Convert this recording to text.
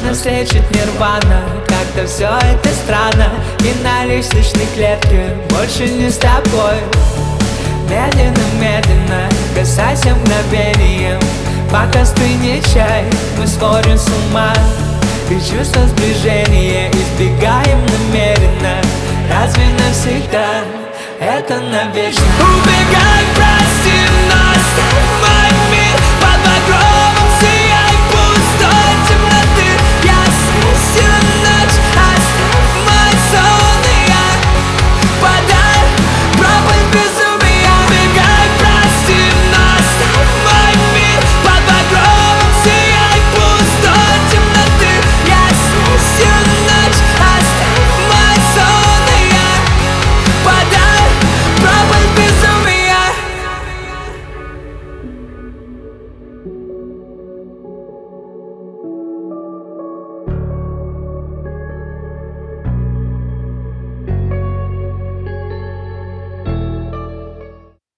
нас лечит нирвана. Как-то все это странно, и на лестничной клетке больше не с тобой. Медленно-медленно, касайся мгновением, пока стынет чай, мы сходим с ума. И чувство сближения избегаем намеренно. Разве навсегда? Это навечно. Убегай прочь.